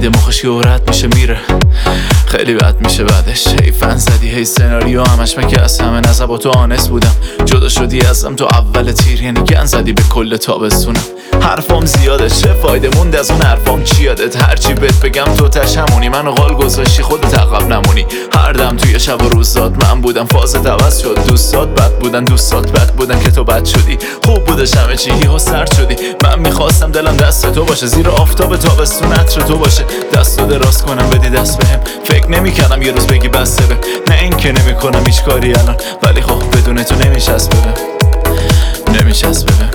میده مخش رد میشه میره، خیلی بد میشه بعدش. هی فن زدی هی سناریو همش مگه از همه نزب و تو آنس بودم. جدا شدی ازم تو اول تیر، یعنی گن زدی به کل تابستونم. حرفام زیاده چه فایده موند از اون حرفام چی یادت؟ هرچی بهت بگم تو تشمونی، منو غال گذاشتی خودت عقب نمونی. هر دم توی شب و روز داد من بودم، فازت عوض شد. دوستات بد بودن دوستات بد بودن که تو بد شدی. خوب بودش همه چی یهو سرد شدی. من میخواستم دلم دست تو باشه، زیر آفتاب تابستون عطر تو باشه. دستو دراز کنم بدی دست بهم، فکر نمی‌کردم یه روز بگی بس بهم. نه این که نمی‌کنم هیچ کاری الان، ولی خب بدون تو نمی‌چسبه بهم، نمی‌چسبه بهم.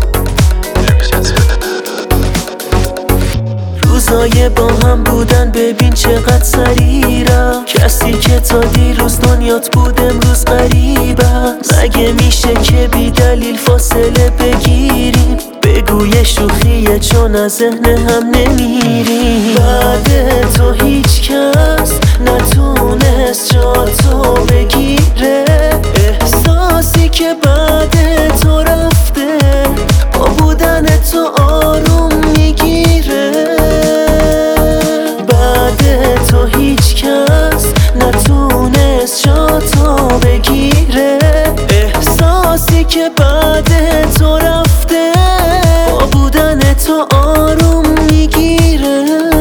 روزای با هم بودن ببین چقدر سریع رفت. کسی که تا دیروز دنیات بود امروز غریب است. مگه میشه که بی دلیل فاصله بگیریم؟ بگو یه شوخیه چون از ذهن هم نمیریم. بعد تو هیچ کس نتونست جاتو بگیره. احساسی که بعد تو رفته با بودن تو آروم میگیره. تو هیچ کس نتونست جاتو بگیره. احساسی که بعد تو رفته با بودن تو آروم میگیره.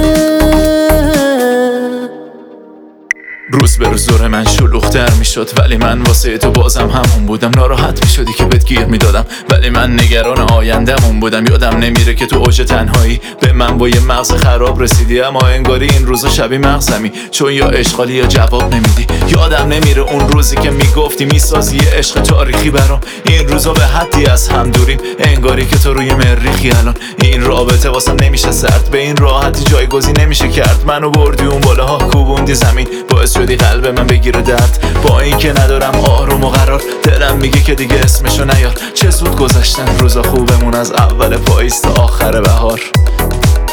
روز به روز دور من شلوغ‌تر میشد، ولی من واسه تو بازم همون بودم. ناراحت میشدی که بهت گیر میدادم، ولی من نگران آینده‌مون بودم. یادم نمیره که تو اوج تنهایی به من با یه مغز خراب رسیدی. اما انگاری این روزا شبیه مغزمی، چون یا اشغالی یا جواب نمیدی. یادم نمیره اون روزی که میگفتی میسازی یه عشق تاریخی برام. این روزا به حدی از هم دوریم، انگاری که تو روی مریخی الان. این رابطه واسم نمیشه سرد، به این راحتی جایگزین نمیشه کرد. منو بردی اون بالاها کوبوندی زمین، باعث شدی قلب من بگیره درد. با این که ندارم آروم و قرار، دلم میگه که دیگه اسمشو نیار. چه زود گذشتن روزا خوبمون، از اول پاییز تا آخر بهار.